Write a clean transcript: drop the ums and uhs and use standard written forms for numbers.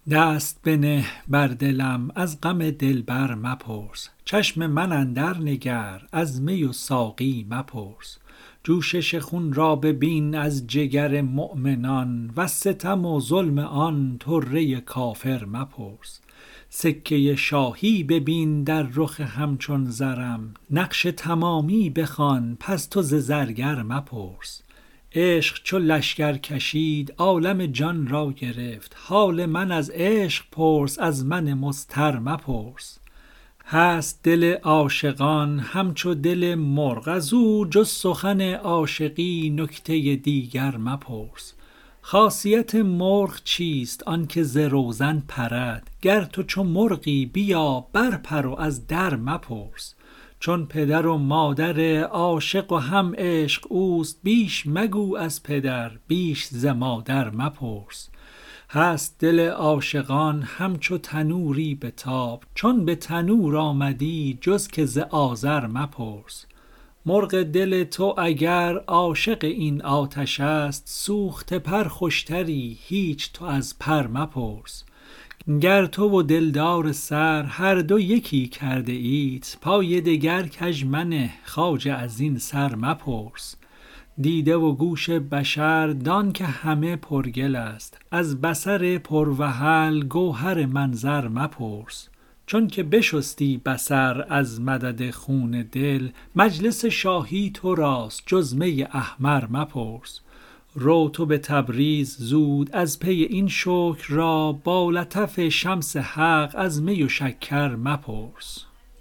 دست بنه بر دلم از غم دلبر مپرس، چشم من اندر نگر از می و ساقی مپرس. جوشش خون را ببین از جگر مؤمنان، وز ستم و ظلم آن طره کافر مپرس. سکه شاهی ببین در رخ همچون زرم، نقش تمامی بخوان پس تو ز زرگر مپرس. عشق چو لشکر کشید عالم جان را گرفت، حال من از عشق پرس از من مضطر مپرس. هست دل عاشقان همچو دل مرغ، ازو جز سخن عاشقی نکته دیگر مپرس. خاصیت مرغ چیست آنکه ز روزن پرد، گر تو چو مرغی بیا برپر و از در مپرس. چون پدر و مادر عاشق و هم عشق اوست، بیش مگو از پدر بیش ز مادر مپرس. هست دل عاشقان همچو تنوری به تاب، چون به تنور آمدی جز که ز آذر مپرس. مرغ دل تو اگر عاشق این آتش است، سوخته پر خوشتری هیچ تو از پر مپرس. گر تو و دلدار سر هر دو یکی کرده ایت، پای دگر کژ منه خواجه از این سر مپرس. دیده و گوش بشر دان که همه پرگل است، از بصر پروحل گوهر منظر مپرس. چون که بشستی بصر از مدد خون دل، مجلس شاهی تو راست جز می احمر مپرس. رو تو به تبریز زود از پی این شکر را، با لطف شمس حق از می و شکر مپرس.